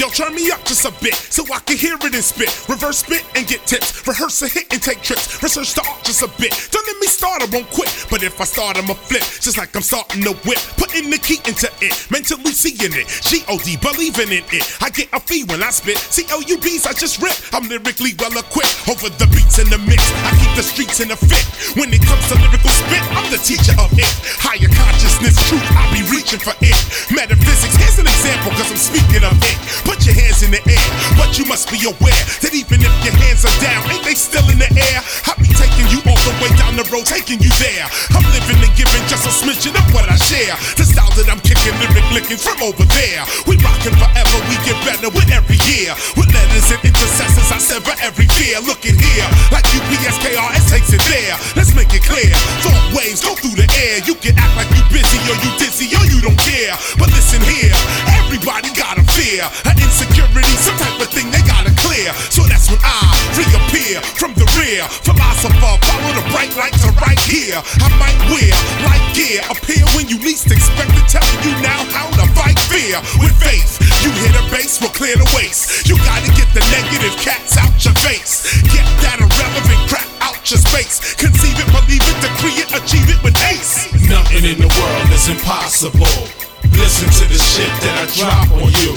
Yo, turn me up just a bit so I can hear it and spit. Reverse spit and get tips. Rehearse a hit and take trips. Research the art just a bit. Don't let me start, I won't quit. But if I start, I'ma flip. Just like I'm starting to whip. Putting the key into it. Mentally seeing it. G-O-D, believing in it. I get a fee when I spit. C-L-U-B's, I just rip. I'm lyrically well equipped. Over the beats in the mix. I keep the streets in a fit. When it comes to lyrical spit, I'm the teacher of it. Higher consciousness, truth, I'll be reaching for it. Metaphysics, here's an example, cause I'm speaking of it. Put your hands in the air, but you must be aware that even if your hands are down, ain't they still in the air? I'll be taking you all the way down the road, taking you there. I'm living and giving just a smidgen of what I share. The style that I'm kicking, lyric licking from over there. We rockin' forever, we get better with every year. With letters and intercessors, I sever every fear. Look at here, like UPS, KRS takes it there. Let's make it clear, thought waves go through the air. You can act like you busy or you dizzy or you don't care. But listen here, everybody got a fear, an insecurity, some type of thing they gotta clear. So that's when I reappear from the rear. Philosopher, follow the bright lights are right here. I might wear light gear, appear when you least expect it. Telling you now how to fight fear with faith. You hit a base, we'll clear the waste. You gotta get the negative cats out your face. Get that irrelevant crap out your space. Conceive it, believe it, decree it, achieve it with ace. Nothing in the world is impossible. Listen to the shit that I drop on you.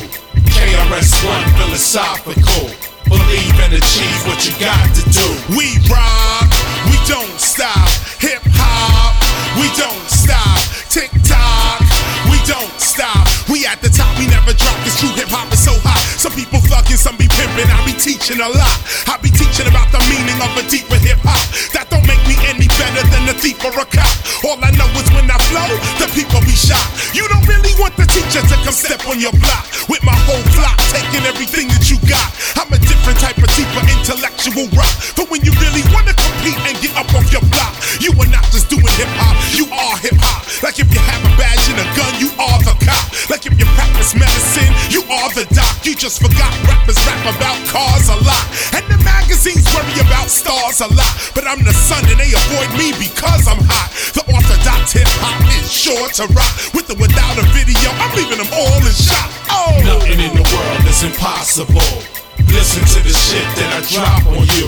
KRS-One philosophical. Believe and achieve what you got to do. We rock, we don't stop. Hip hop, we don't stop. Tick tock, we don't stop. We at the top, we never drop. This true hip hop is so hot. Some people thuggin', some be pimpin'. I be teaching a lot. I be teaching about the meaning of a deeper hip hop. That don't make me any better than a thief or a cop. All I know is when I flow, the people be shocked. You don't really want the teacher to come step on your block. With my whole flock, taking everything that you got. I'm a different type of deeper intellectual rock. But when you really wanna compete and get up off your block, you are not just doing hip hop, you are hip hop. Like if you have a badge and a gun, you are the cop. Like if you practice medicine, you are the doc. You just forgot rappers rap about cars a lot. And the magazines worry about stars a lot. But I'm the sun and they avoid me because I'm hot. The orthodox hip hop is sure to rock. With or without a video, I'm leaving them all in shock. Oh, nothing in the world is impossible. Listen to the shit that I drop on you.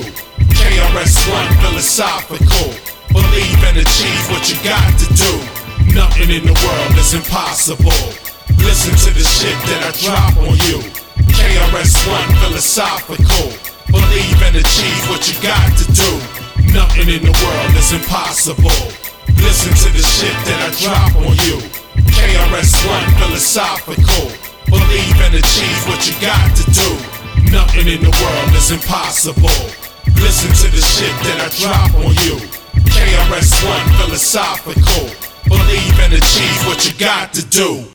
KRS-One philosophical. Believe and achieve what you got to do. Nothing in the world is impossible. Listen to the shit that I drop on you. KRS-One philosophical. Believe and achieve what you got to do. Nothing in the world is impossible. Listen to the shit that I drop on you. KRS-One philosophical. Believe and achieve what you got to do. Nothing in the world is impossible. Listen to the shit that I drop on you. KRS-One philosophical. Believe and achieve what you got to do.